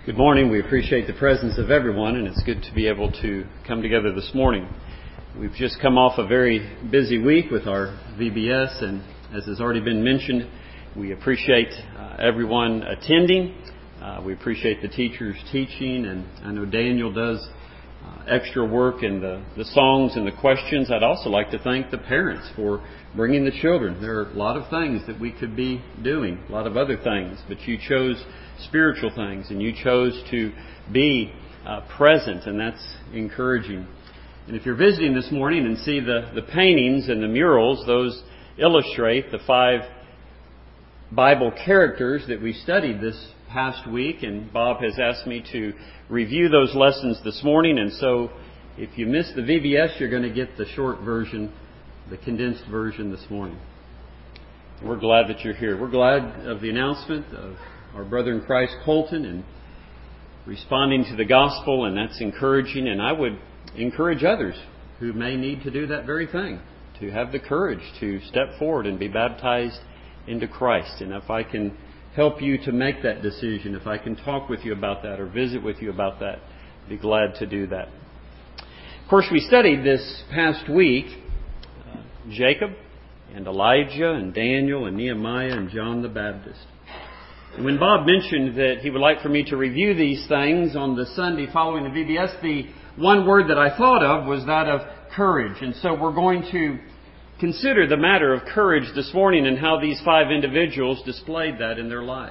Good morning. We appreciate the presence of everyone, and it's good to be able to come together this morning. We've just come off a very busy week with our VBS, and as has already been mentioned, we appreciate everyone attending. We appreciate the teachers teaching, and I know Daniel does extra work in the songs and the questions. I'd also like to thank the parents for bringing the children. There are a lot of things that we could be doing, a lot of other things, but you chose spiritual things, and you chose to be present, and that's encouraging. And if you're visiting this morning and see the paintings and the murals, those illustrate the 5 Bible characters that we studied this past week, and Bob has asked me to review those lessons this morning. And so if you missed the VBS, you're going to get the short version, the condensed version this morning. We're glad that you're here. We're glad of the announcement of our brother in Christ, Colton, and responding to the gospel, and that's encouraging. And I would encourage others who may need to do that very thing, to have the courage to step forward and be baptized into Christ. And if I can help you to make that decision, if I can talk with you about that or visit with you about that, I'd be glad to do that. Of course, we studied this past week Jacob and Elijah and Daniel and Nehemiah and John the Baptist. And when Bob mentioned that he would like for me to review these things on the Sunday following the VBS, the one word that I thought of was that of courage. And so we're going to consider the matter of courage this morning and how these 5 individuals displayed that in their life.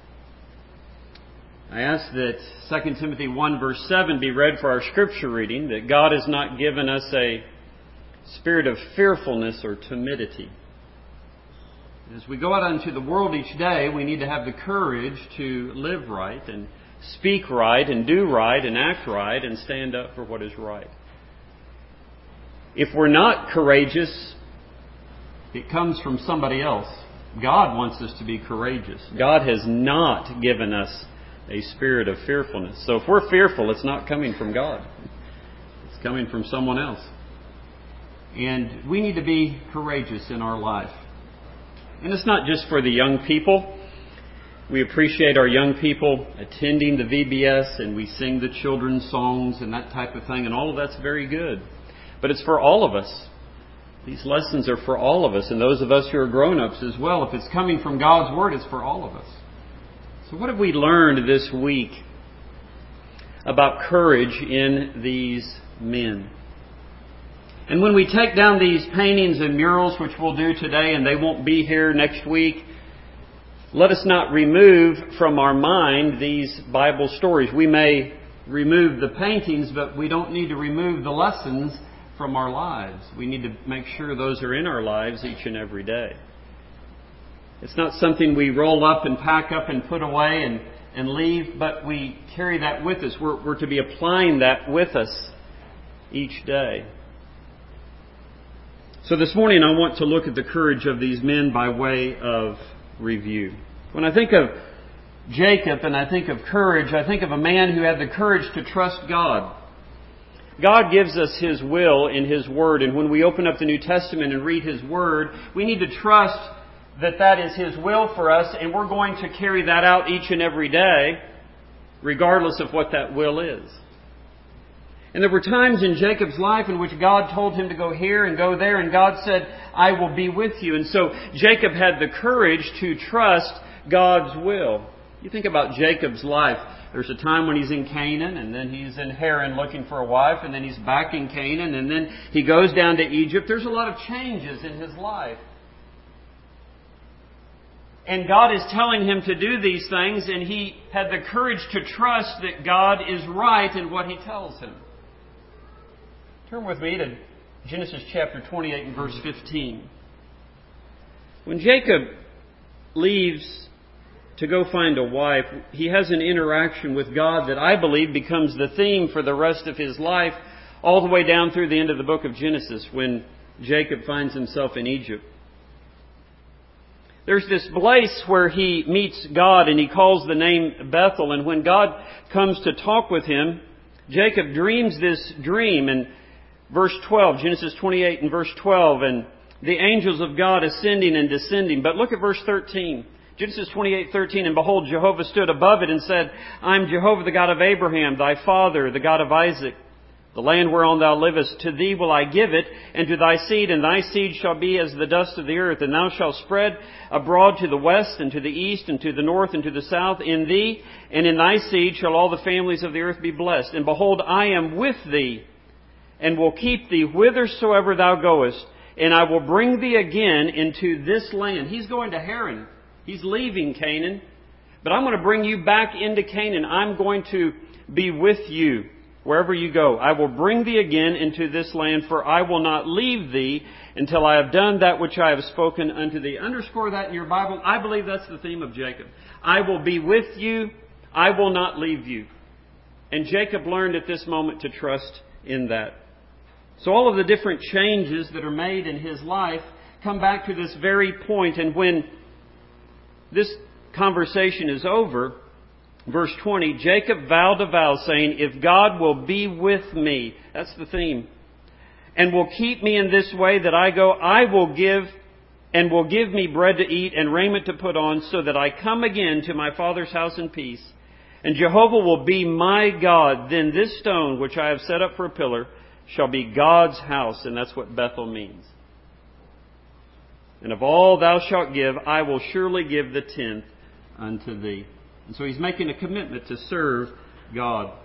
I ask that 2 Timothy 1 verse 7 be read for our scripture reading, that God has not given us a spirit of fearfulness or timidity. As we go out into the world each day, we need to have the courage to live right and speak right and do right and act right and stand up for what is right. If we're not courageous, it comes from somebody else. God wants us to be courageous. God has not given us a spirit of fearfulness. So if we're fearful, it's not coming from God. It's coming from someone else. And we need to be courageous in our life. And it's not just for the young people. We appreciate our young people attending the VBS, and we sing the children's songs and that type of thing, and all of that's very good. But it's for all of us. These lessons are for all of us, and those of us who are grown-ups as well. If it's coming from God's Word, it's for all of us. So what have we learned this week about courage in these men? And when we take down these paintings and murals, which we'll do today, and they won't be here next week, let us not remove from our mind these Bible stories. We may remove the paintings, but we don't need to remove the lessons from our lives. We need to make sure those are in our lives each and every day. It's not something we roll up and pack up and put away and leave, but we carry that with us. We're to be applying that with us each day. So this morning I want to look at the courage of these men by way of review. When I think of Jacob and I think of courage, I think of a man who had the courage to trust God. God gives us His will in His Word, and when we open up the New Testament and read His Word, we need to trust that that is His will for us, and we're going to carry that out each and every day, regardless of what that will is. And there were times in Jacob's life in which God told him to go here and go there, and God said, I will be with you. And so Jacob had the courage to trust God's will. You think about Jacob's life. There's a time when he's in Canaan, and then he's in Haran looking for a wife, and then he's back in Canaan, and then he goes down to Egypt. There's a lot of changes in his life. And God is telling him to do these things, and he had the courage to trust that God is right in what He tells him. Turn with me to Genesis chapter 28 and verse 15. When Jacob leaves to go find a wife, he has an interaction with God that I believe becomes the theme for the rest of his life, all the way down through the end of the book of Genesis, when Jacob finds himself in Egypt. There's this place where he meets God, and he calls the name Bethel. And when God comes to talk with him, Jacob dreams this dream. And verse 12, Genesis 28 and verse 12, and the angels of God ascending and descending. But look at verse 13. Genesis 28:13, and behold, Jehovah stood above it and said, I am Jehovah, the God of Abraham, thy father, the God of Isaac. The land whereon thou livest, to thee will I give it, and to thy seed, and thy seed shall be as the dust of the earth. And thou shalt spread abroad to the west, and to the east, and to the north, and to the south. In thee and in thy seed shall all the families of the earth be blessed. And behold, I am with thee, and will keep thee whithersoever thou goest, and I will bring thee again into this land. He's going to Haran. He's leaving Canaan. But I'm going to bring you back into Canaan. I'm going to be with you wherever you go. I will bring thee again into this land, for I will not leave thee until I have done that which I have spoken unto thee. Underscore that in your Bible. I believe that's the theme of Jacob. I will be with you. I will not leave you. And Jacob learned at this moment to trust in that. So all of the different changes that are made in his life come back to this very point. And when this conversation is over, verse 20, Jacob vowed a vow saying, if God will be with me, that's the theme, and will keep me in this way that I go, I will give me bread to eat and raiment to put on, so that I come again to my father's house in peace. And Jehovah will be my God. Then this stone which I have set up for a pillar shall be God's house. And that's what Bethel means. And of all thou shalt give, I will surely give the tenth unto thee. And so he's making a commitment to serve God.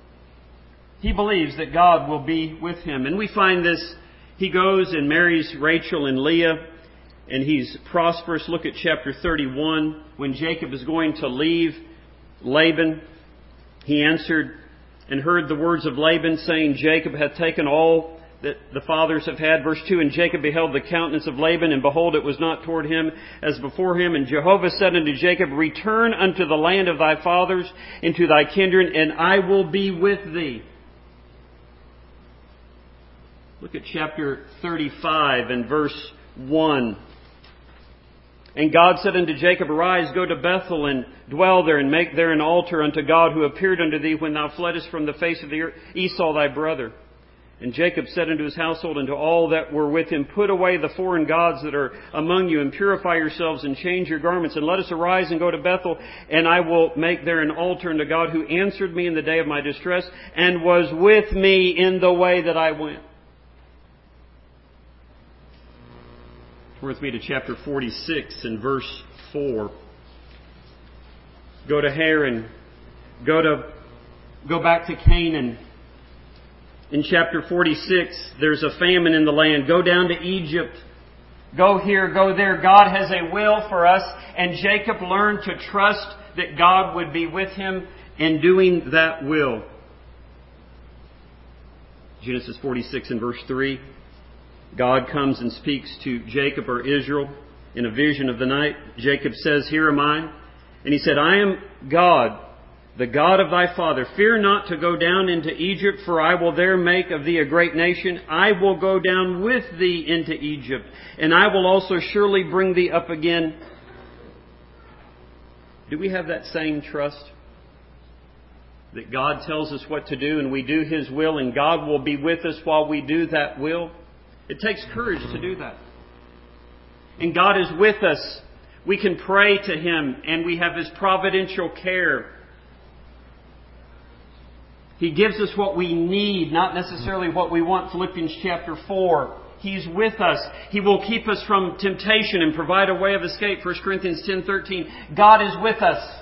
He believes that God will be with him. And we find this, he goes and marries Rachel and Leah, and he's prosperous. Look at chapter 31. When Jacob is going to leave Laban, he answered and heard the words of Laban, saying, Jacob hath taken all that the fathers have had. Verse 2, and Jacob beheld the countenance of Laban, and behold, it was not toward him as before him. And Jehovah said unto Jacob, return unto the land of thy fathers, into thy kindred, and I will be with thee. Look at chapter 35 and verse 1. And God said unto Jacob, arise, go to Bethel, and dwell there, and make there an altar unto God, who appeared unto thee when thou fleddest from the face of the earth, Esau thy brother. And Jacob said unto his household and to all that were with him, put away the foreign gods that are among you, and purify yourselves, and change your garments, and let us arise and go to Bethel, and I will make there an altar unto God, who answered me in the day of my distress, and was with me in the way that I went. Turn with me to chapter 46 and verse 4. Go to Haran. Go back to Canaan. In chapter 46, there's a famine in the land. Go down to Egypt. Go here, go there. God has a will for us. And Jacob learned to trust that God would be with him in doing that will. Genesis 46 and verse 3. God comes and speaks to Jacob or Israel in a vision of the night. Jacob says, here am I. And he said, I am God, the God of thy father. Fear not to go down into Egypt, for I will there make of thee a great nation. I will go down with thee into Egypt, and I will also surely bring thee up again. Do we have that same trust? That God tells us what to do, and we do His will, and God will be with us while we do that will? It takes courage to do that. And God is with us. We can pray to Him, and we have His providential care. He gives us what we need, not necessarily what we want. Philippians chapter 4. He's with us. He will keep us from temptation and provide a way of escape. 1 Corinthians 10:13. God is with us.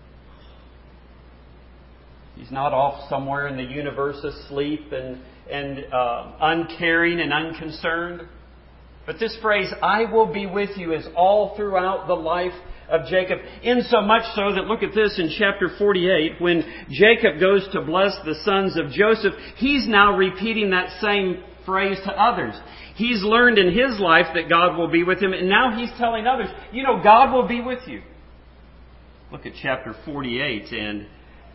He's not off somewhere in the universe asleep and uncaring and unconcerned. But this phrase, I will be with you, is all throughout the life of Jacob. Insomuch so that, look at this in chapter 48, when Jacob goes to bless the sons of Joseph, he's now repeating that same phrase to others. He's learned in his life that God will be with him, and now he's telling others, God will be with you. Look at chapter 48 and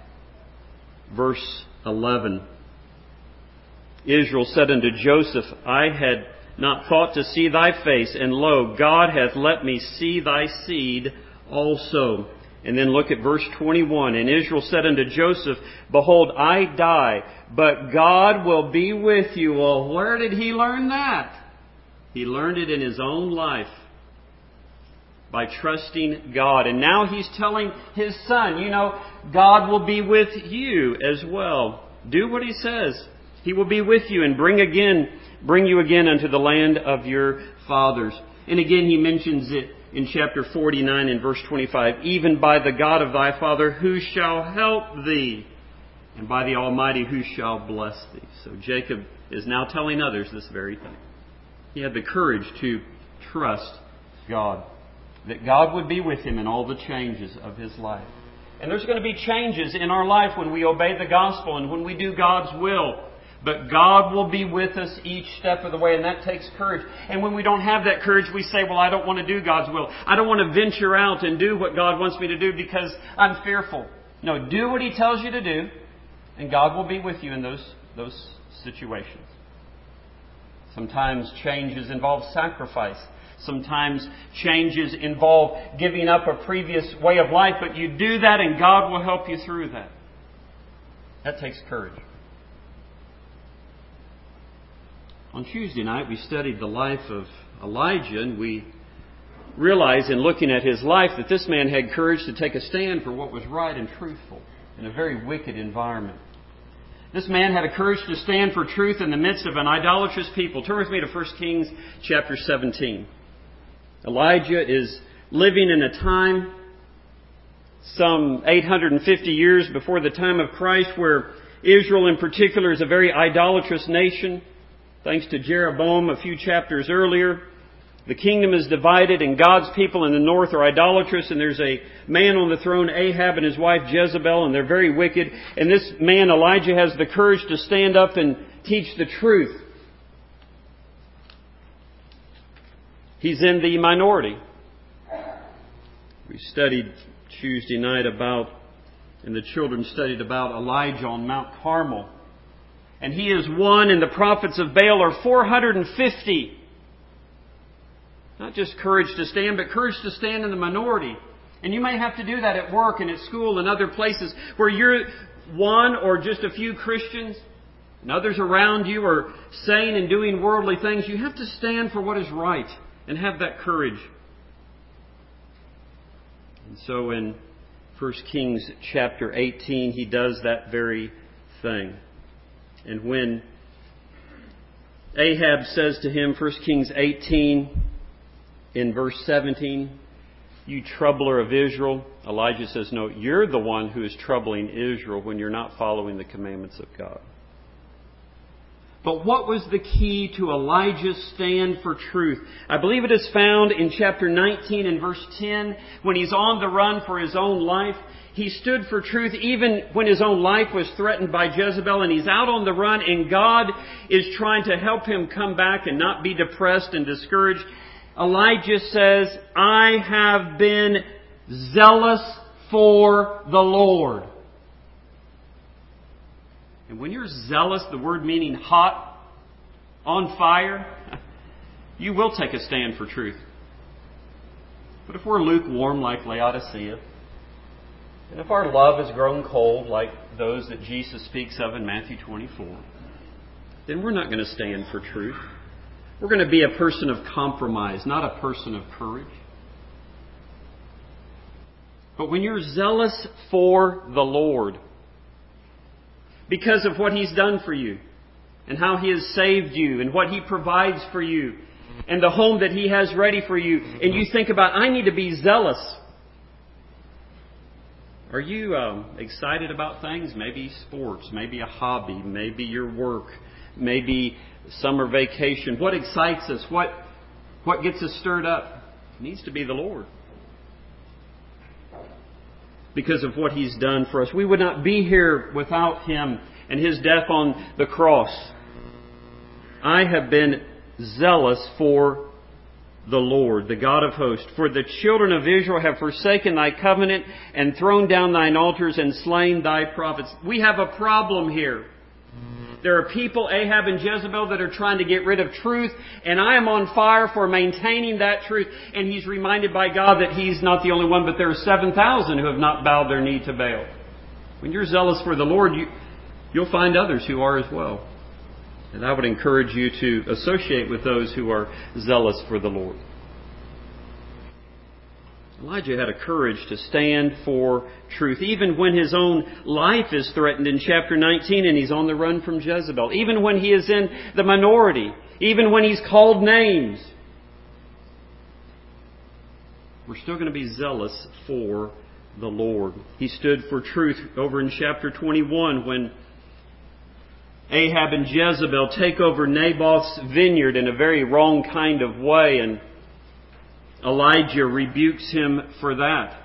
verse 11. Israel said unto Joseph, I had not thought to see thy face, and lo, God hath let me see thy seed also. And then look at verse 21. And Israel said unto Joseph, behold, I die, but God will be with you. Well, where did he learn that? He learned it in his own life. by trusting God. And now he's telling his son, God will be with you as well. Do what he says. He will be with you and bring you again unto the land of your fathers. And again he mentions it in chapter 49 and verse 25. Even by the God of thy father, who shall help thee? And by the Almighty, who shall bless thee? So Jacob is now telling others this very thing. He had the courage to trust God, that God would be with him in all the changes of his life. And there's going to be changes in our life when we obey the gospel and when we do God's will. But God will be with us each step of the way, and that takes courage. And when we don't have that courage, we say, well, I don't want to do God's will. I don't want to venture out and do what God wants me to do because I'm fearful. No, do what He tells you to do, and God will be with you in those situations. Sometimes changes involve sacrifice. Sometimes changes involve giving up a previous way of life, but you do that and God will help you through that. That takes courage. On Tuesday night, we studied the life of Elijah, and we realized in looking at his life that this man had courage to take a stand for what was right and truthful in a very wicked environment. This man had a courage to stand for truth in the midst of an idolatrous people. Turn with me to 1 Kings chapter 17. Elijah is living in a time some 850 years before the time of Christ where Israel in particular is a very idolatrous nation. Thanks to Jeroboam a few chapters earlier, the kingdom is divided and God's people in the north are idolatrous, and there's a man on the throne, Ahab, and his wife Jezebel, and they're very wicked. And this man, Elijah, has the courage to stand up and teach the truth. He's in the minority. We studied Tuesday night and the children studied about Elijah on Mount Carmel. And he is one, and the prophets of Baal are 450. Not just courage to stand, but courage to stand in the minority. And you may have to do that at work and at school and other places where you're one or just a few Christians and others around you are saying and doing worldly things. You have to stand for what is right and have that courage. And so in 1 Kings chapter 18, he does that very thing. And when Ahab says to him, 1 Kings 18, in verse 17, you troubler of Israel, Elijah says, no, you're the one who is troubling Israel when you're not following the commandments of God. But what was the key to Elijah's stand for truth? I believe it is found in chapter 19 and verse 10, when he's on the run for his own life. He stood for truth even when his own life was threatened by Jezebel, and he's out on the run, and God is trying to help him come back and not be depressed and discouraged. Elijah says, I have been zealous for the Lord. And when you're zealous, the word meaning hot, on fire, you will take a stand for truth. But if we're lukewarm like Laodicea, and if our love has grown cold like those that Jesus speaks of in Matthew 24, then we're not going to stand for truth. We're going to be a person of compromise, not a person of courage. But when you're zealous for the Lord, because of what He's done for you, and how He has saved you, and what He provides for you, and the home that He has ready for you, and you think about, I need to be zealous. Are you excited about things? Maybe sports, maybe a hobby, maybe your work, maybe summer vacation. What excites us? What gets us stirred up? It needs to be the Lord. Because of what He's done for us. We would not be here without Him and His death on the cross. I have been zealous for the Lord, the God of hosts. For the children of Israel have forsaken Thy covenant and thrown down Thine altars and slain Thy prophets. We have a problem here. There are people, Ahab and Jezebel, that are trying to get rid of truth, and I am on fire for maintaining that truth. And he's reminded by God that he's not the only one, but there are 7,000 who have not bowed their knee to Baal. When you're zealous for the Lord, you'll find others who are as well. And I would encourage you to associate with those who are zealous for the Lord. Elijah had a courage to stand for truth, even when his own life is threatened in chapter 19 and he's on the run from Jezebel, even when he is in the minority, even when he's called names. We're still going to be zealous for the Lord. He stood for truth over in chapter 21 when Ahab and Jezebel take over Naboth's vineyard in a very wrong kind of way, and Elijah rebukes him for that.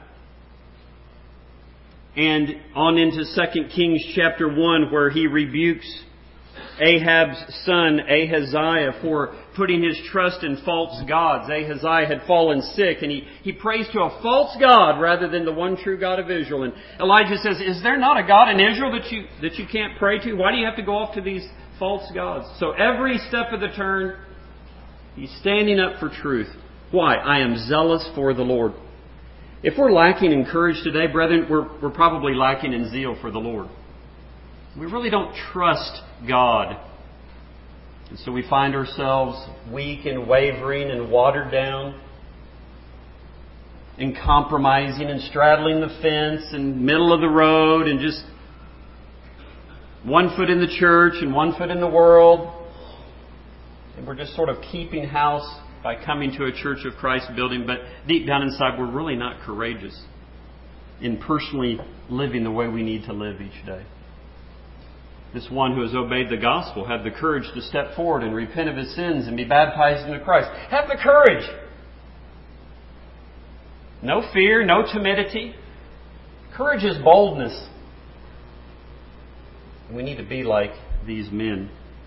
And on into 2 Kings chapter 1, where he rebukes Ahab's son Ahaziah for putting his trust in false gods. Ahaziah had fallen sick, and he prays to a false god rather than the one true God of Israel. And Elijah says, is there not a God in Israel that you can't pray to? Why do you have to go off to these false gods? So every step of the turn, he's standing up for truth. Why? I am zealous for the Lord. If we're lacking in courage today, brethren, we're probably lacking in zeal for the Lord. We really don't trust God. And so we find ourselves weak and wavering and watered down and compromising and straddling the fence and middle of the road and just one foot in the church and one foot in the world. And we're just sort of keeping house by coming to a Church of Christ building, but deep down inside we're really not courageous in personally living the way we need to live each day. This one who has obeyed the gospel had the courage to step forward and repent of his sins and be baptized into Christ. Have the courage! No fear, no timidity. Courage is boldness. We need to be like these men.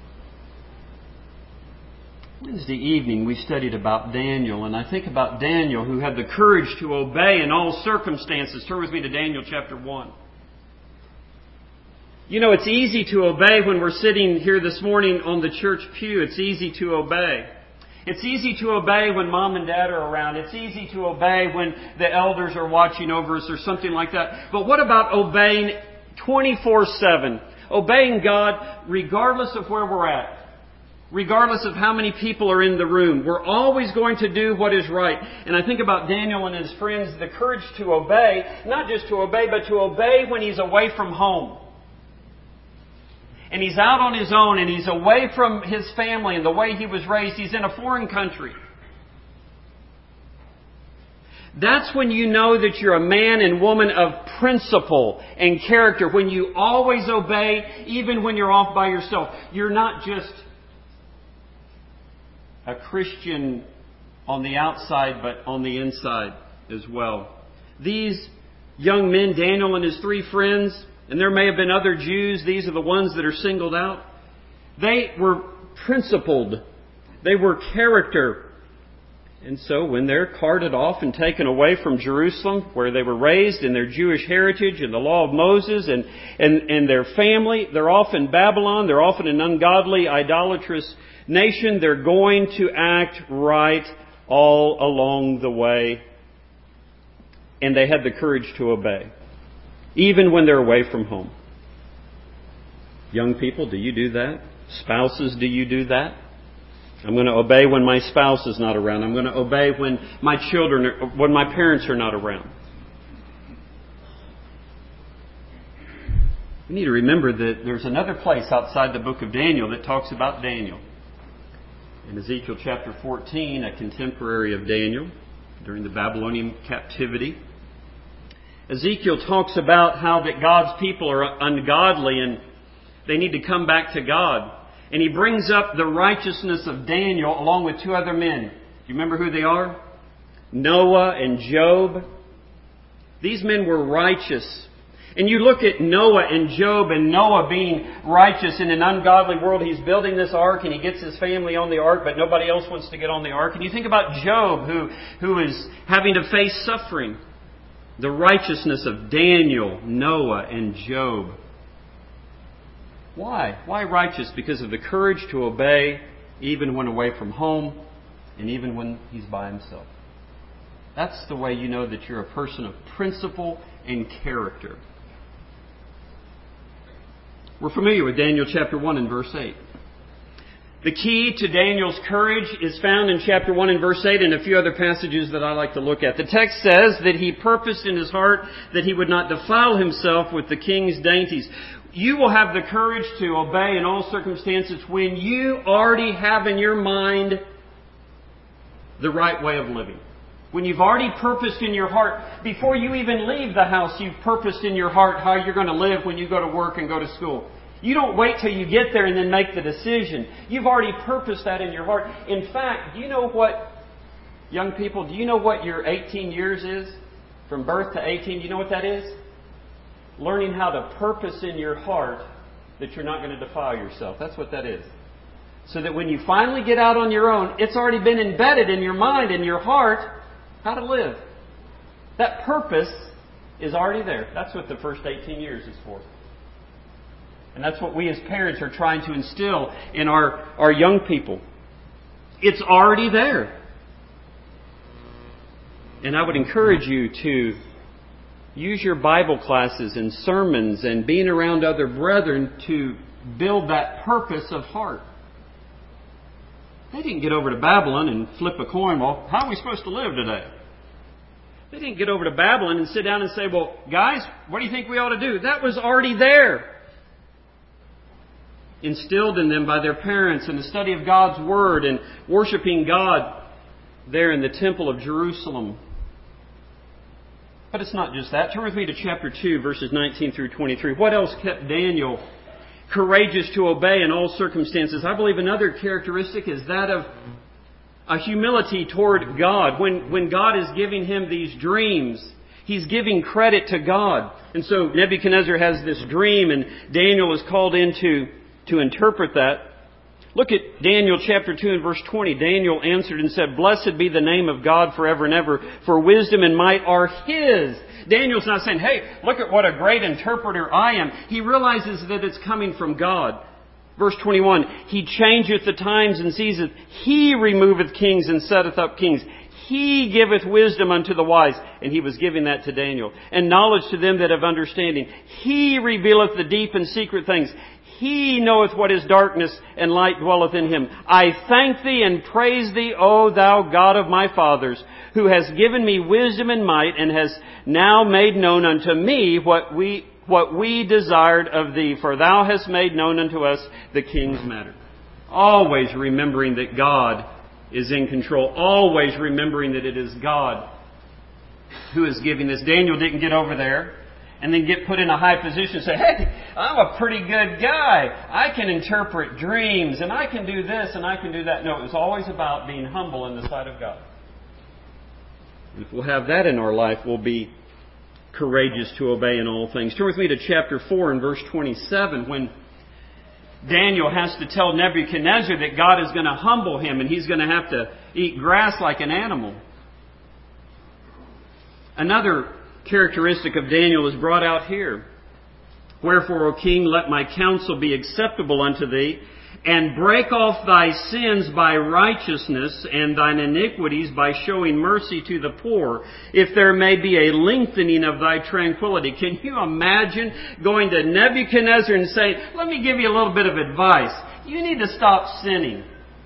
Wednesday evening we studied about Daniel, and I think about Daniel who had the courage to obey in all circumstances. Turn with me to Daniel chapter 1. You know, it's easy to obey when we're sitting here this morning on the church pew. It's easy to obey. It's easy to obey when mom and dad are around. It's easy to obey when the elders are watching over us or something like that. But what about obeying 24/7? Obeying God regardless of where we're at. Regardless of how many people are in the room. We're always going to do what is right. And I think about Daniel and his friends, the courage to obey, not just to obey, but to obey when he's away from home. And he's out on his own, and he's away from his family and the way he was raised. He's in a foreign country. That's when you know that you're a man and woman of principle and character. When you always obey, even when you're off by yourself. You're not just a Christian on the outside, but on the inside as well. These young men, Daniel and his three friends, and there may have been other Jews, these are the ones that are singled out. They were principled. They were character. And so when they're carted off and taken away from Jerusalem, where they were raised in their Jewish heritage and the law of Moses and their family, they're off in Babylon. They're off in an ungodly, idolatrous nation. They're going to act right all along the way. And they had the courage to obey, even when they're away from home. Young people, do you do that? Spouses, do you do that? I'm going to obey when my spouse is not around. I'm going to obey when my parents are not around. We need to remember that there's another place outside the book of Daniel that talks about Daniel. In Ezekiel chapter 14, a contemporary of Daniel during the Babylonian captivity, Ezekiel talks about how that God's people are ungodly and they need to come back to God. And he brings up the righteousness of Daniel along with two other men. Do you remember who they are? Noah and Job. These men were righteous. And you look at Noah and Job, and Noah being righteous in an ungodly world. He's building this ark and he gets his family on the ark, but nobody else wants to get on the ark. And you think about Job who is having to face suffering. The righteousness of Daniel, Noah, and Job. Why? Why righteous? Because of the courage to obey even when away from home and even when he's by himself. That's the way you know that you're a person of principle and character. We're familiar with Daniel chapter 1 and verse 8. The key to Daniel's courage is found in chapter 1 and verse 8 and a few other passages that I like to look at. The text says that he purposed in his heart that he would not defile himself with the king's dainties. You will have the courage to obey in all circumstances when you already have in your mind the right way of living. When you've already purposed in your heart, before you even leave the house, you've purposed in your heart how you're going to live when you go to work and go to school. You don't wait till you get there and then make the decision. You've already purposed that in your heart. In fact, do you know what, young people, do you know what your 18 years is? From birth to 18, do you know what that is? Learning how to purpose in your heart that you're not going to defile yourself. That's what that is. So that when you finally get out on your own, it's already been embedded in your mind and your heart how to live. That purpose is already there. That's what the first 18 years is for. And that's what we as parents are trying to instill in our young people. It's already there. And I would encourage you to use your Bible classes and sermons and being around other brethren to build that purpose of heart. They didn't get over to Babylon and flip a coin. Well, how are we supposed to live today? They didn't get over to Babylon and sit down and say, well, guys, what do you think we ought to do? That was already there. Instilled in them by their parents and the study of God's Word and worshiping God there in the Temple of Jerusalem. But it's not just that. Turn with me to chapter 2, verses 19 through 23. What else kept Daniel courageous to obey in all circumstances? I believe another characteristic is that of a humility toward God. When God is giving him these dreams, he's giving credit to God. And so Nebuchadnezzar has this dream and Daniel is called in to interpret that. Look at Daniel chapter 2 and verse 20. Daniel answered and said, "Blessed be the name of God forever and ever, for wisdom and might are His." Daniel's not saying, hey, look at what a great interpreter I am. He realizes that it's coming from God. Verse 21, He changeth the times and seasons. He removeth kings and setteth up kings. He giveth wisdom unto the wise. And he was giving that to Daniel. And knowledge to them that have understanding. He revealeth the deep and secret things. He knoweth what is darkness, and light dwelleth in him. I thank thee and praise thee, O thou God of my fathers, who hast given me wisdom and might, and hast now made known unto me what we desired of thee. For thou hast made known unto us the king's matter. Always remembering that God is in control. Always remembering that it is God who is giving this. Daniel didn't get over there and then get put in a high position and say, hey, I'm a pretty good guy. I can interpret dreams and I can do this and I can do that. No, it was always about being humble in the sight of God. And if we'll have that in our life, we'll be courageous to obey in all things. Turn with me to chapter 4 and verse 27 when Daniel has to tell Nebuchadnezzar that God is going to humble him and he's going to have to eat grass like an animal. Another characteristic of Daniel is brought out here. Wherefore, O king, let my counsel be acceptable unto thee, and break off thy sins by righteousness, and thine iniquities by showing mercy to the poor, if there may be a lengthening of thy tranquility. Can you imagine going to Nebuchadnezzar and saying, let me give you a little bit of advice. You need to stop sinning.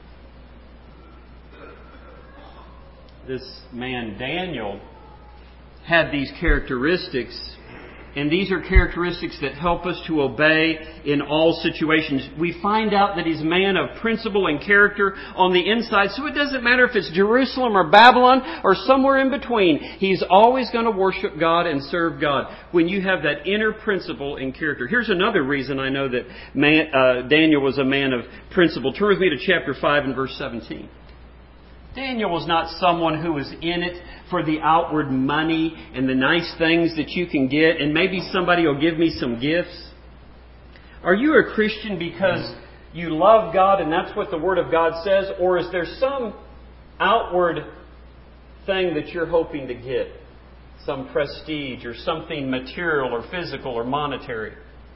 This man, Daniel, had these characteristics, and these are characteristics that help us to obey in all situations. We find out that he's a man of principle and character on the inside, so it doesn't matter if it's Jerusalem or Babylon or somewhere in between. He's always going to worship God and serve God when you have that inner principle and character. Here's another reason I know that Daniel was a man of principle. Turn with me to chapter 5 and verse 17. Daniel was not someone who was in it for the outward money and the nice things that you can get, and maybe somebody will give me some gifts. Are you a Christian because you love God and that's what the Word of God says? Or is there some outward thing that you're hoping to get? Some prestige or something material or physical or monetary? Do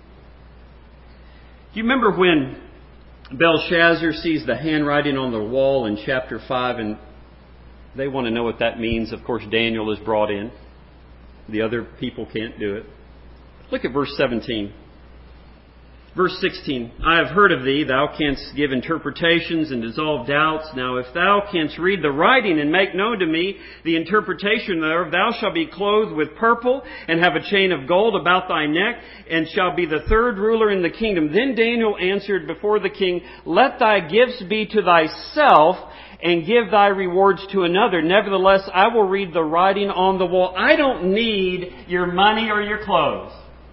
you remember when Belshazzar sees the handwriting on the wall in chapter 5, and they want to know what that means. Of course, Daniel is brought in. The other people can't do it. Look at verse 17. Verse 16, I have heard of thee, thou canst give interpretations and dissolve doubts. Now if thou canst read the writing and make known to me the interpretation thereof, thou shalt be clothed with purple and have a chain of gold about thy neck, and shalt be the third ruler in the kingdom. Then Daniel answered before the king, let thy gifts be to thyself, and give thy rewards to another. Nevertheless, I will read the writing on the wall. I don't need your money or your clothes.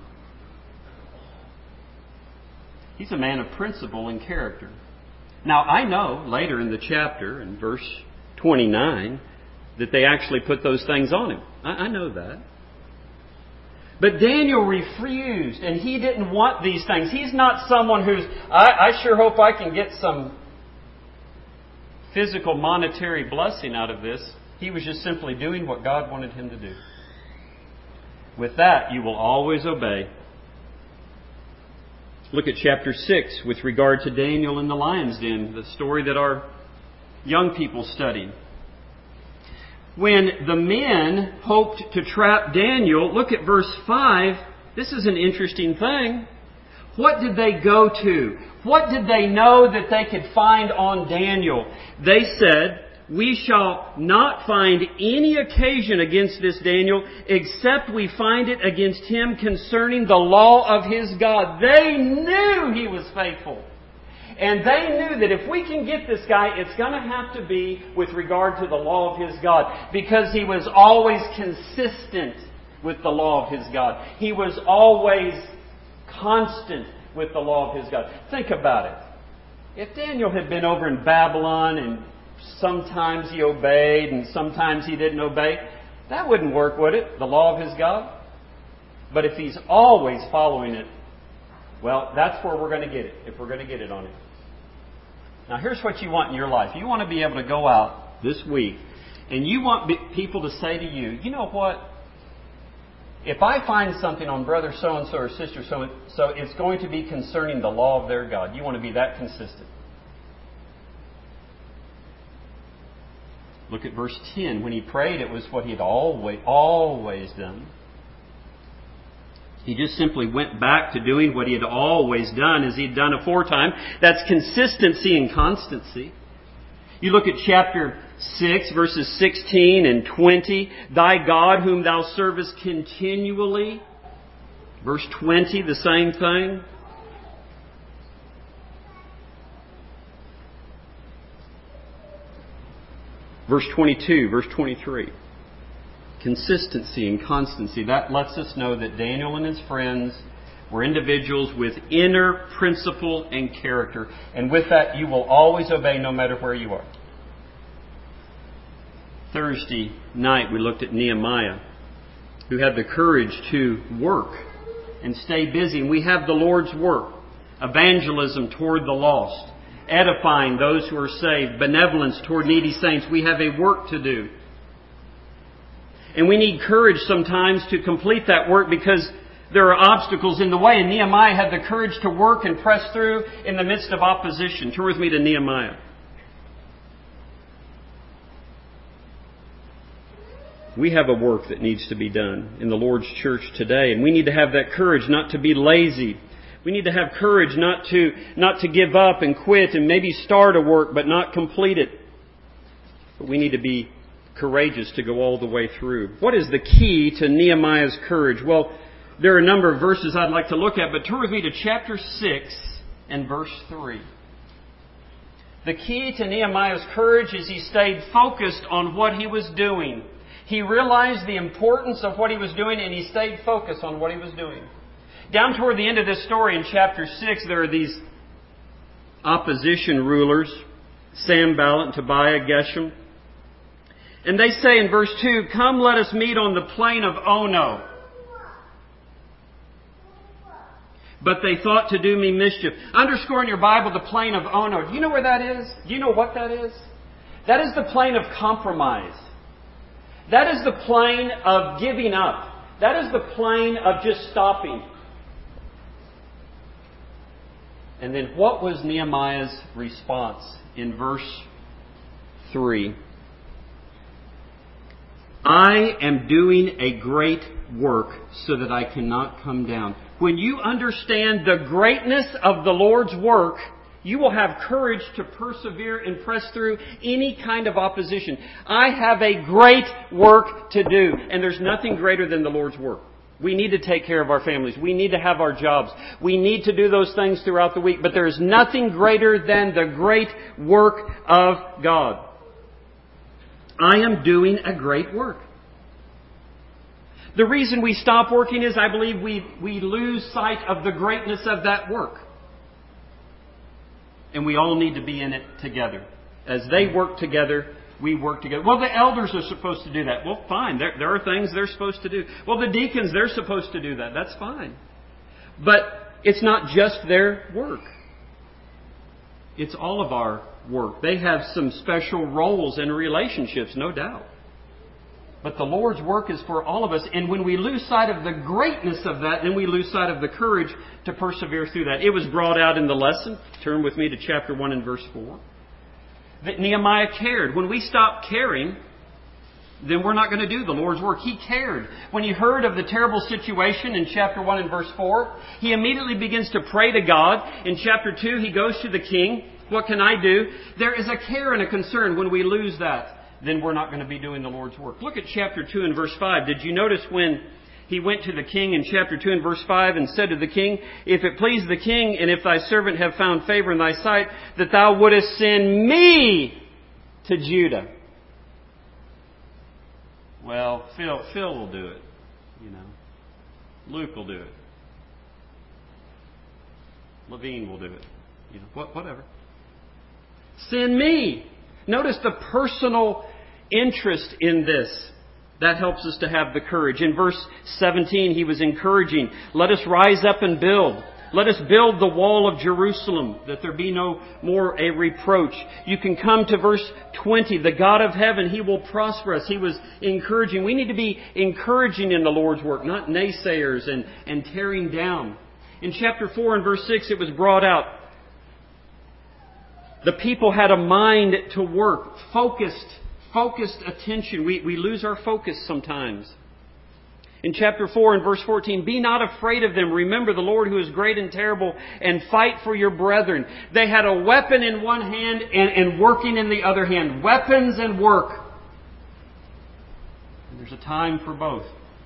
He's a man of principle and character. Now, I know later in the chapter, in verse 29, that they actually put those things on him. I know that. But Daniel refused, and he didn't want these things. He's not someone who's, I sure hope I can get some physical monetary blessing out of this. He was just simply doing what God wanted him to do. With that, you will always obey. Look at chapter 6 with regard to Daniel in the lion's den, the story that our young people studied. When the men hoped to trap Daniel, look at verse 5. This is an interesting thing. What did they go to? What did they know that they could find on Daniel? They said, we shall not find any occasion against this Daniel, except we find it against him concerning the law of his God. They knew he was faithful. And they knew that if we can get this guy, it's going to have to be with regard to the law of his God. Because he was always consistent with the law of his God. He was always constant with the law of his God. Think about it. If Daniel had been over in Babylon and sometimes he obeyed and sometimes he didn't obey, that wouldn't work, would it? The law of his God? But if he's always following it, well, that's where we're going to get it, if we're going to get it on him. Now here's what you want in your life. You want to be able to go out this week and you want people to say to you, you know what? If I find something on brother so-and-so or sister so-and-so, it's going to be concerning the law of their God. You want to be that consistent. Look at verse 10. When he prayed, it was what he had always done. He just simply went back to doing what he had always done as he had done aforetime. That's consistency and constancy. You look at chapter 6, verses 16 and 20. Thy God whom thou servest continually. Verse 20, the same thing. Verse 22, verse 23. Consistency and constancy. That lets us know that Daniel and his friends were individuals with inner principle and character. And with that, you will always obey no matter where you are. Thursday night, we looked at Nehemiah, who had the courage to work and stay busy. And we have the Lord's work. Evangelism toward the lost. Edifying those who are saved. Benevolence toward needy saints. We have a work to do. And we need courage sometimes to complete that work because there are obstacles in the way. And Nehemiah had the courage to work and press through in the midst of opposition. Turn with me to Nehemiah. We have a work that needs to be done in the Lord's church today. And we need to have that courage not to be lazy. We need to have courage not to give up and quit and maybe start a work but not complete it. But we need to be courageous to go all the way through. What is the key to Nehemiah's courage? Well, there are a number of verses I'd like to look at, but turn with me to chapter 6 and verse 3. The key to Nehemiah's courage is he stayed focused on what he was doing. He realized the importance of what he was doing and he stayed focused on what he was doing. Down toward the end of this story in chapter 6, there are these opposition rulers, Sanballat and Tobiah, Geshem. And they say in verse 2, come let us meet on the plain of Ono. But they thought to do me mischief. Underscore in your Bible the plain of Ono. Do you know where that is? Do you know what that is? That is the plain of compromise. That is the plain of giving up. That is the plain of just stopping. And then what was Nehemiah's response in verse 3? I am doing a great work so that I cannot come down. When you understand the greatness of the Lord's work, you will have courage to persevere and press through any kind of opposition. I have a great work to do, and there's nothing greater than the Lord's work. We need to take care of our families. We need to have our jobs. We need to do those things throughout the week, but there is nothing greater than the great work of God. I am doing a great work. The reason we stop working is, I believe, we lose sight of the greatness of that work. And we all need to be in it together. As they work together, we work together. Well, the elders are supposed to do that. Well, fine. There are things they're supposed to do. Well, the deacons, they're supposed to do that. That's fine. But it's not just their work. It's all of our work. They have some special roles and relationships, no doubt. But the Lord's work is for all of us. And when we lose sight of the greatness of that, then we lose sight of the courage to persevere through that. It was brought out in the lesson. Turn with me to chapter 1 and verse 4. That Nehemiah cared. When we stop caring, then we're not going to do the Lord's work. He cared. When he heard of the terrible situation in chapter 1 and verse 4, he immediately begins to pray to God. In chapter 2, he goes to the king. What can I do? There is a care and a concern. When we lose that, then we're not going to be doing the Lord's work. Look at chapter 2 and verse 5. Did you notice when he went to the king in chapter 2 and verse 5 and said to the king, "If it please the king, and if thy servant have found favor in thy sight, that thou wouldest send me to Judah." Well, Phil will do it. Luke will do it. Levine will do it. Whatever. Send me. Notice the personal interest in this. That helps us to have the courage. In verse 17, he was encouraging, "Let us rise up and build. Let us build the wall of Jerusalem, that there be no more a reproach." You can come to verse 20. The God of heaven, He will prosper us. He was encouraging. We need to be encouraging in the Lord's work, not naysayers and tearing down. In chapter 4 and verse 6, it was brought out. The people had a mind to work, focused attention. We lose our focus sometimes. In chapter 4 and verse 14, "Be not afraid of them. Remember the Lord who is great and terrible, and fight for your brethren." They had a weapon in one hand and working in the other hand. Weapons and work. And there's a time for both.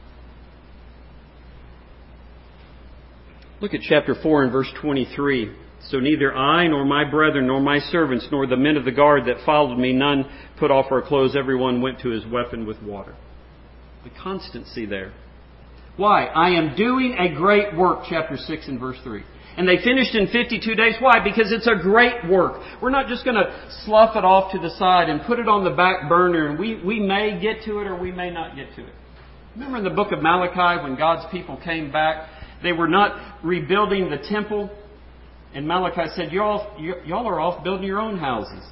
Look at chapter 4 and verse 23. "So neither I, nor my brethren, nor my servants, nor the men of the guard that followed me, none put off our clothes. Everyone went to his weapon with water." The constancy there. Why? "I am doing a great work," chapter 6 and verse 3. And they finished in 52 days. Why? Because it's a great work. We're not just going to slough it off to the side and put it on the back burner, and we may get to it or we may not get to it. Remember in the book of Malachi when God's people came back, they were not rebuilding the temple. And Malachi said, y'all are off building your own houses.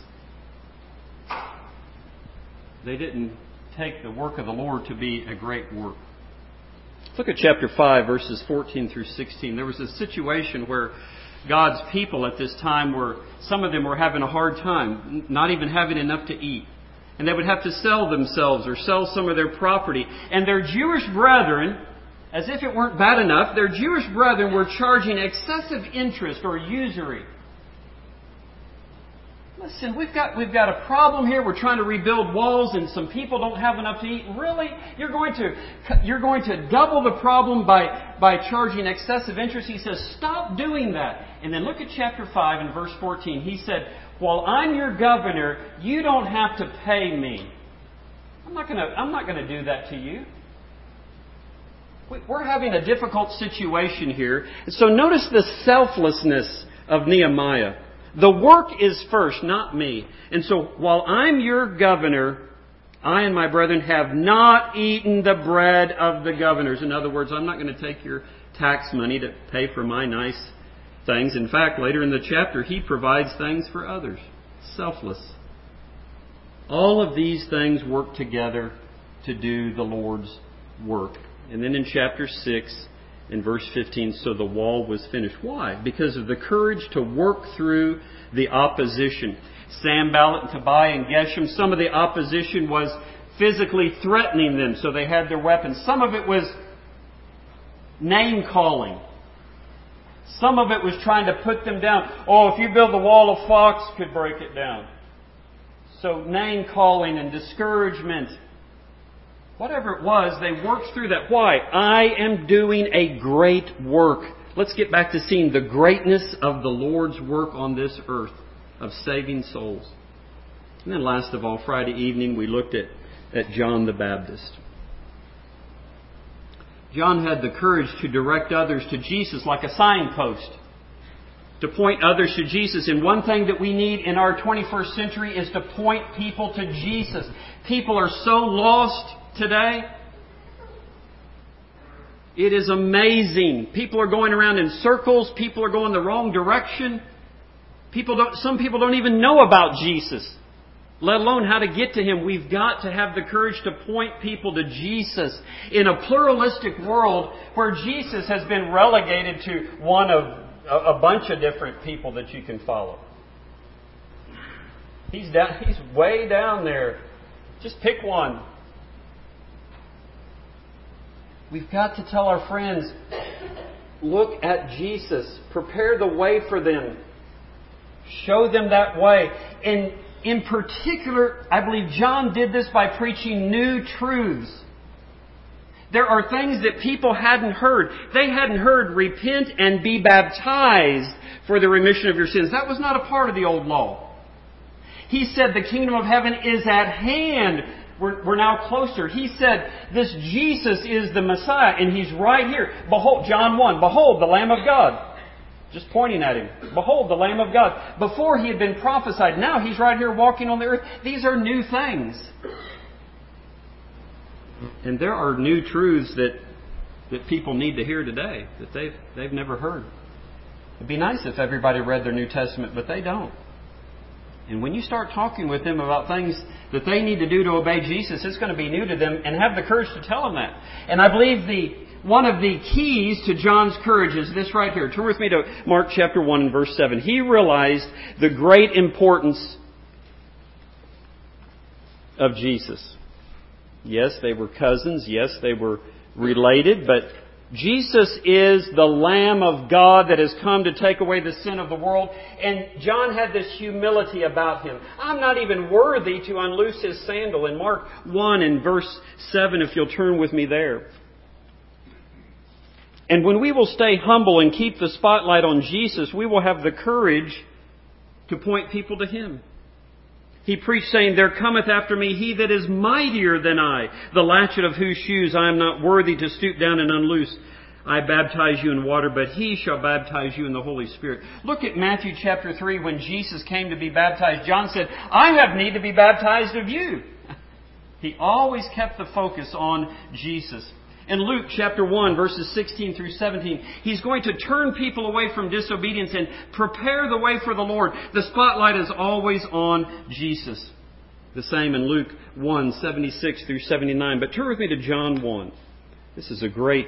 They didn't take the work of the Lord to be a great work. Look at chapter 5, verses 14 through 16. There was a situation where God's people at this time some of them were having a hard time, not even having enough to eat. And they would have to sell themselves or sell some of their property. And their Jewish brethren, as if it weren't bad enough, their Jewish brethren were charging excessive interest or usury. Listen, we've got a problem here. We're trying to rebuild walls and some people don't have enough to eat. Really? You're going to double the problem by charging excessive interest? He says, stop doing that. And then look at chapter 5 and verse 14. He said, "While I'm your governor, you don't have to pay me." I'm not going to do that to you. We're having a difficult situation here. So notice the selflessness of Nehemiah. The work is first, not me. And so while I'm your governor, I and my brethren have not eaten the bread of the governors. In other words, I'm not going to take your tax money to pay for my nice things. In fact, later in the chapter, he provides things for others. Selfless. All of these things work together to do the Lord's work. And then in chapter 6, in verse 15, "So the wall was finished." Why? Because of the courage to work through the opposition. Sanballat and Tobiah and Geshem, some of the opposition was physically threatening them, so they had their weapons. Some of it was name-calling. Some of it was trying to put them down. Oh, if you build the wall, a fox could break it down. So name-calling and discouragement. Whatever it was, they worked through that. Why? I am doing a great work. Let's get back to seeing the greatness of the Lord's work on this earth of saving souls. And then last of all, Friday evening, we looked at John the Baptist. John had the courage to direct others to Jesus like a signpost, to point others to Jesus. And one thing that we need in our 21st century is to point people to Jesus. People are so lost today. It is amazing. People are going around in circles. People are going the wrong direction. Some people don't even know about Jesus, let alone how to get to Him. We've got to have the courage to point people to Jesus in a pluralistic world where Jesus has been relegated to one of a bunch of different people that you can follow. He's way down there. Just pick one. We've got to tell our friends, look at Jesus. Prepare the way for them. Show them that way. And in particular, I believe John did this by preaching new truths. There are things that people hadn't heard. They hadn't heard, repent and be baptized for the remission of your sins. That was not a part of the old law. He said the kingdom of heaven is at hand. We're now closer. He said this Jesus is the Messiah, and He's right here. Behold, John 1, behold the Lamb of God. Just pointing at Him. Behold the Lamb of God. Before He had been prophesied, now He's right here walking on the earth. These are new things. And there are new truths that people need to hear today that they've never heard. It'd be nice if everybody read their New Testament, but they don't. And when you start talking with them about things that they need to do to obey Jesus, it's going to be new to them, and have the courage to tell them that. And I believe one of the keys to John's courage is this right here. Turn with me to Mark chapter 1 and verse 7. He realized the great importance of Jesus. Yes, they were cousins. Yes, they were related, but Jesus is the Lamb of God that has come to take away the sin of the world. And John had this humility about Him. I'm not even worthy to unloose His sandal. In Mark 1 and verse 7, if you'll turn with me there. And when we will stay humble and keep the spotlight on Jesus, we will have the courage to point people to Him. He preached saying, there cometh after me He that is mightier than I, the latchet of whose shoes I am not worthy to stoop down and unloose. I baptize you in water, but He shall baptize you in the Holy Spirit. Look at Matthew chapter 3 when Jesus came to be baptized. John said, I have need to be baptized of you. He always kept the focus on Jesus. In Luke chapter 1, verses 16 through 17, He's going to turn people away from disobedience and prepare the way for the Lord. The spotlight is always on Jesus. The same in Luke 1, 76 through 79. But turn with me to John 1. This is a great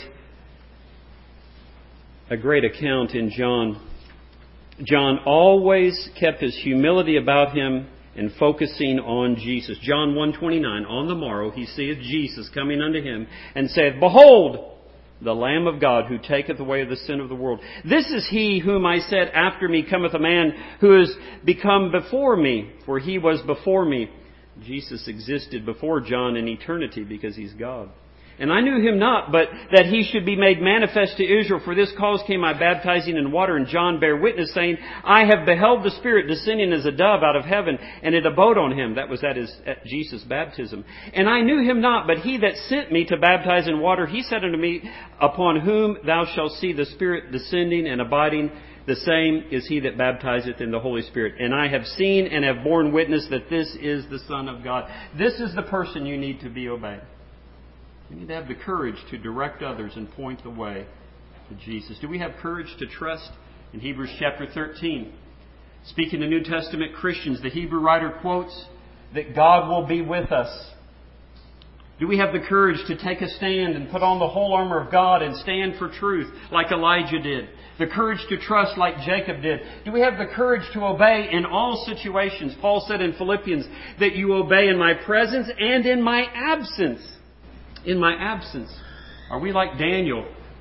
account in John. John always kept his humility about him and focusing on Jesus. John 1:29, on the morrow he seeth Jesus coming unto him, and saith, Behold, the Lamb of God, who taketh away the sin of the world. This is He whom I said, After me cometh a man who is become before me, for He was before me. Jesus existed before John in eternity because He's God. And I knew Him not, but that He should be made manifest to Israel. For this cause came I baptizing in water. And John bare witness, saying, I have beheld the Spirit descending as a dove out of heaven, and it abode on Him. That was at Jesus' baptism. And I knew Him not, but He that sent me to baptize in water, He said unto me, Upon whom thou shalt see the Spirit descending and abiding, the same is He that baptizeth in the Holy Spirit. And I have seen and have borne witness that this is the Son of God. This is the person you need to be obeying. We need to have the courage to direct others and point the way to Jesus. Do we have courage to trust? In Hebrews chapter 13, speaking to New Testament Christians, the Hebrew writer quotes that God will be with us. Do we have the courage to take a stand and put on the whole armor of God and stand for truth like Elijah did? The courage to trust like Jacob did? Do we have the courage to obey in all situations? Paul said in Philippians that you obey in my presence and in my absence. In my absence. Are we like Daniel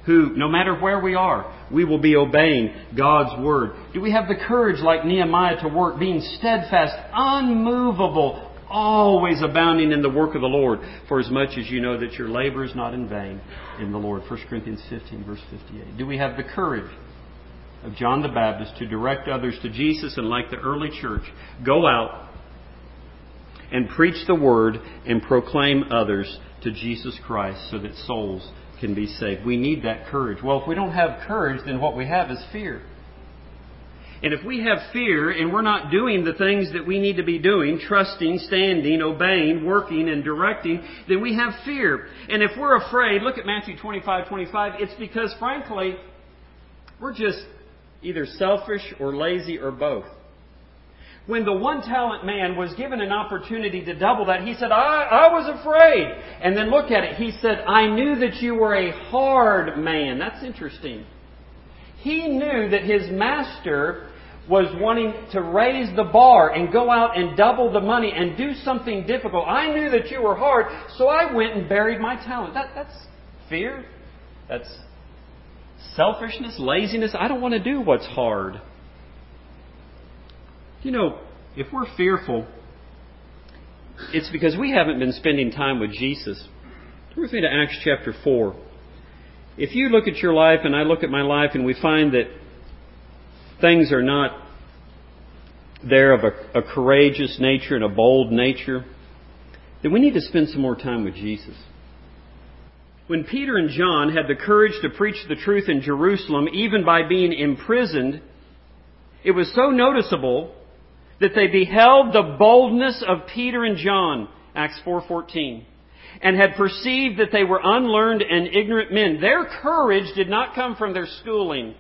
who, no matter where we are, we will be obeying God's Word? Do we have the courage like Nehemiah to work, being steadfast, unmovable, always abounding in the work of the Lord, for as much as you know that your labor is not in vain in the Lord? 1 Corinthians 15, verse 58. Do we have the courage of John the Baptist to direct others to Jesus and, like the early church, go out and preach the Word and proclaim others to Jesus Christ so that souls can be saved? We need that courage. Well, if we don't have courage, then what we have is fear. And if we have fear and we're not doing the things that we need to be doing, trusting, standing, obeying, working, and directing, then we have fear. And if we're afraid, look at Matthew 25:25, it's because, frankly, we're just either selfish or lazy or both. When the one-talent man was given an opportunity to double that, he said, I was afraid. And then look at it. He said, I knew that you were a hard man. That's interesting. He knew that his master was wanting to raise the bar and go out and double the money and do something difficult. I knew that you were hard, so I went and buried my talent. That's fear. That's selfishness, laziness. I don't want to do what's hard. You know, if we're fearful, it's because we haven't been spending time with Jesus. Turn with me to Acts chapter 4. If you look at your life and I look at my life and we find that things are not there of a courageous nature and a bold nature, then we need to spend some more time with Jesus. When Peter and John had the courage to preach the truth in Jerusalem, even by being imprisoned, it was so noticeable that they beheld the boldness of Peter and John, Acts 4:14, and had perceived that they were unlearned and ignorant men. Their courage did not come from their schooling.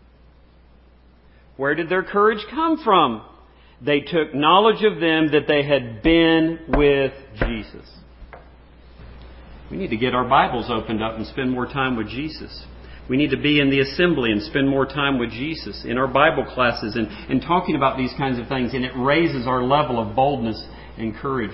Where did their courage come from? They took knowledge of them that they had been with Jesus. We need to get our Bibles opened up and spend more time with Jesus. We need to be in the assembly and spend more time with Jesus in our Bible classes and talking about these kinds of things. And it raises our level of boldness and courage.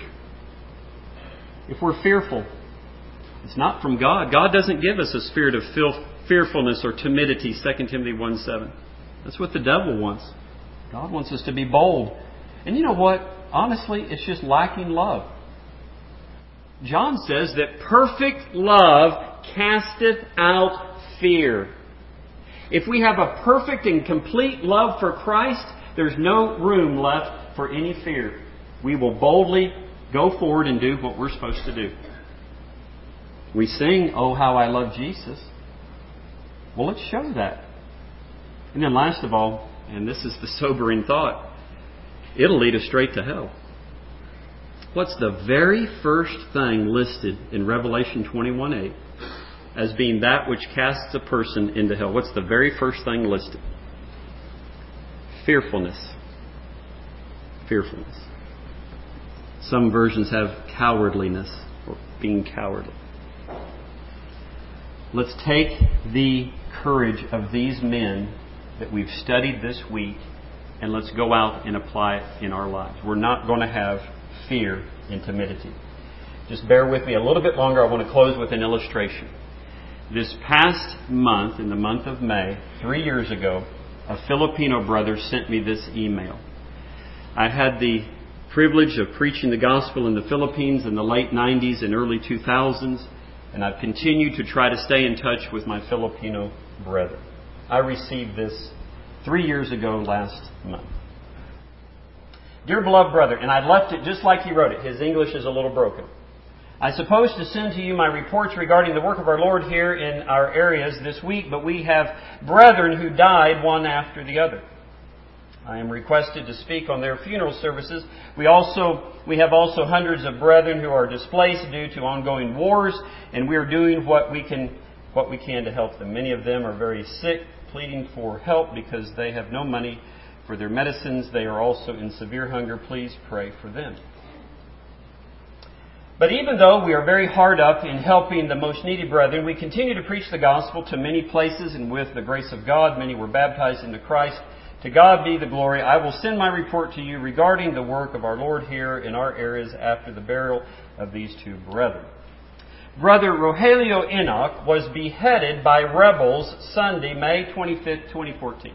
If we're fearful, it's not from God. God doesn't give us a spirit of fearfulness or timidity, 2 Timothy 1:7. That's what the devil wants. God wants us to be bold. And you know what? Honestly, it's just lacking love. John says that perfect love casteth out fear. If we have a perfect and complete love for Christ, there's no room left for any fear. We will boldly go forward and do what we're supposed to do. We sing, "Oh, how I love Jesus." Well, let's show that. And then last of all, and this is the sobering thought, it'll lead us straight to hell. What's the very first thing listed in Revelation 21:8 as being that which casts a person into hell? What's the very first thing listed? Fearfulness. Fearfulness. Some versions have cowardliness, or being cowardly. Let's take the courage of these men that we've studied this week, and let's go out and apply it in our lives. We're not going to have fear and timidity. Just bear with me a little bit longer. I want to close with an illustration. This past month, in the month of May, 3 years ago, a Filipino brother sent me this email. I had the privilege of preaching the gospel in the Philippines in the late 90s and early 2000s, and I've continued to try to stay in touch with my Filipino brethren. I received this 3 years ago last month. Dear beloved brother, and I left it just like he wrote it. His English is a little broken. I suppose to send to you my reports regarding the work of our Lord here in our areas this week, but we have brethren who died one after the other. I am requested to speak on their funeral services. We have also hundreds of brethren who are displaced due to ongoing wars, and we are doing what we can to help them. Many of them are very sick, pleading for help because they have no money for their medicines. They are also in severe hunger. Please pray for them. But even though we are very hard up in helping the most needy brethren, we continue to preach the gospel to many places, and with the grace of God, many were baptized into Christ. To God be the glory. I will send my report to you regarding the work of our Lord here in our areas after the burial of these two brethren. Brother Rogelio Enoch was beheaded by rebels Sunday, May 25th, 2014.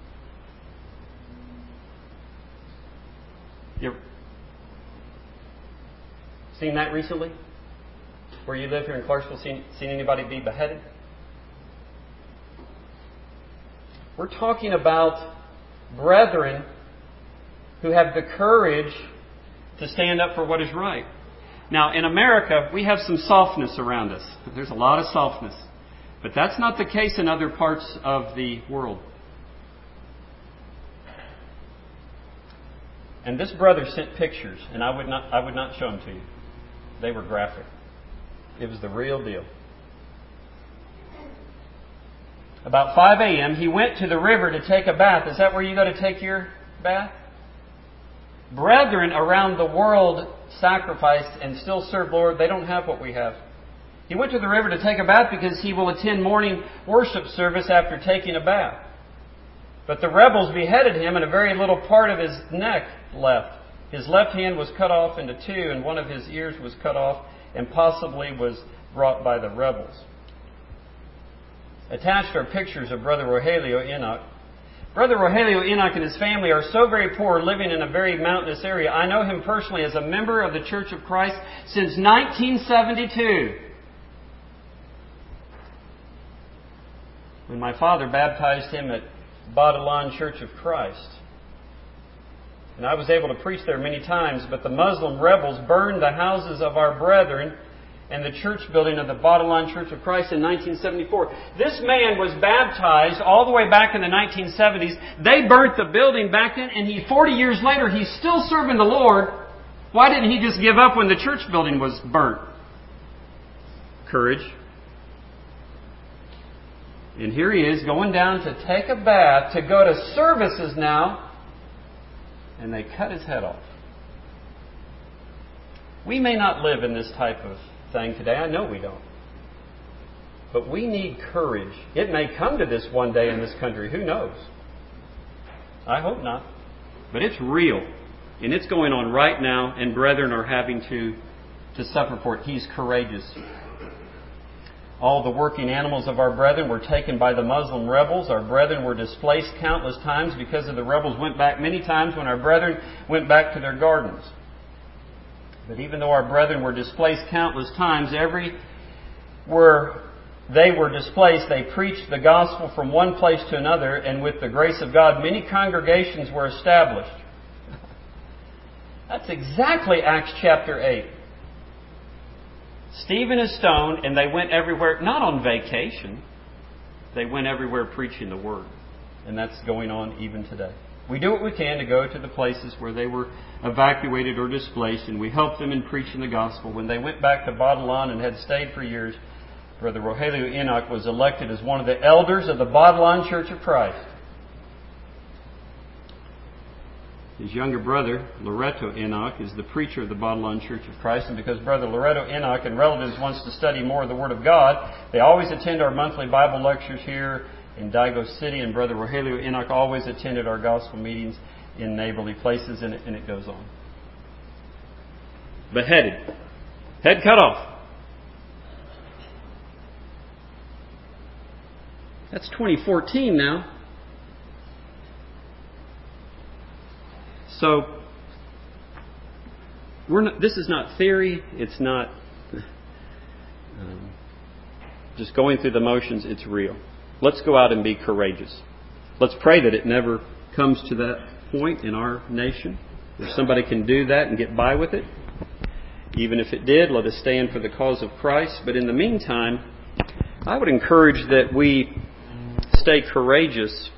You seen that recently? Where you live here in Clarksville, seen anybody be beheaded? We're talking about brethren who have the courage to stand up for what is right. Now, in America, we have some softness around us. There's a lot of softness. But that's not the case in other parts of the world. And this brother sent pictures, and I would not show them to you. They were graphic. It was the real deal. About 5 a.m., he went to the river to take a bath. Is that where you go to take your bath? Brethren around the world sacrificed and still serve Lord. They don't have what we have. He went to the river to take a bath because he will attend morning worship service after taking a bath. But the rebels beheaded him, and a very little part of his neck left. His left hand was cut off into two, and one of his ears was cut off and possibly was brought by the rebels. Attached are pictures of Brother Rogelio Enoch. Brother Rogelio Enoch and his family are so very poor, living in a very mountainous area. I know him personally as a member of the Church of Christ since 1972. When my father baptized him at Badalan Church of Christ. And I was able to preach there many times, but the Muslim rebels burned the houses of our brethren and the church building of the Badalan Church of Christ in 1974. This man was baptized all the way back in the 1970s. They burnt the building back then, and 40 years later, he's still serving the Lord. Why didn't he just give up when the church building was burnt? Courage. And here he is going down to take a bath, to go to services now, and they cut his head off. We may not live in this type of thing today. I know we don't. But we need courage. It may come to this one day in this country. Who knows? I hope not. But it's real. And it's going on right now, and brethren are having to suffer for it. He's courageous. All the working animals of our brethren were taken by the Muslim rebels. Our brethren were displaced countless times because of the rebels went back many times when our brethren went back to their gardens. But even though our brethren were displaced countless times, where they were displaced, they preached the gospel from one place to another, and with the grace of God, many congregations were established. That's exactly Acts chapter 8. Stephen is stoned, and they went everywhere, not on vacation. They went everywhere preaching the word. And that's going on even today. We do what we can to go to the places where they were evacuated or displaced, and we help them in preaching the gospel. When they went back to Badalan and had stayed for years, Brother Rogelio Enoch was elected as one of the elders of the Badalan Church of Christ. His younger brother, Loreto Enoch, is the preacher of the Badalan Church of Christ, and because Brother Loreto Enoch and relatives wants to study more of the Word of God, they always attend our monthly Bible lectures here in Dago City, and Brother Rogelio Enoch always attended our gospel meetings in neighborly places, and it goes on. Beheaded. Head cut off. That's 2014 now. So, this is not theory. It's not just going through the motions. It's real. Let's go out and be courageous. Let's pray that it never comes to that point in our nation where somebody can do that and get by with it. Even if it did, let us stand for the cause of Christ. But in the meantime, I would encourage that we stay courageous.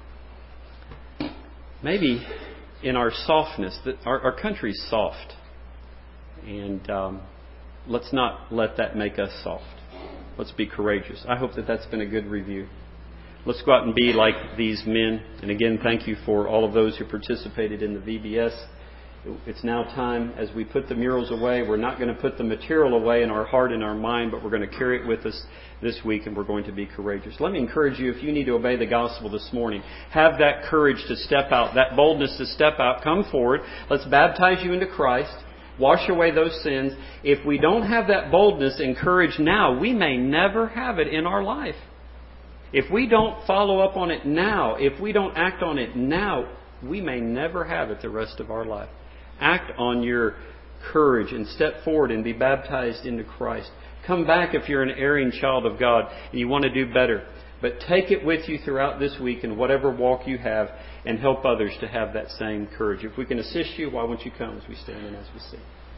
Maybe in our softness, that our country's soft. And let's not let that make us soft. Let's be courageous. I hope that that's been a good review. Let's go out and be like these men. And again, thank you for all of those who participated in the VBS. It's now time, as we put the murals away, we're not going to put the material away in our heart and our mind, but we're going to carry it with us this week, and we're going to be courageous. Let me encourage you, if you need to obey the gospel this morning, have that courage to step out, that boldness to step out. Come forward. Let's baptize you into Christ. Wash away those sins. If we don't have that boldness and courage now, we may never have it in our life. If we don't follow up on it now, if we don't act on it now, we may never have it the rest of our life. Act on your courage and step forward and be baptized into Christ. Come back if you're an erring child of God and you want to do better. But take it with you throughout this week in whatever walk you have and help others to have that same courage. If we can assist you, why won't you come as we stand and as we sing?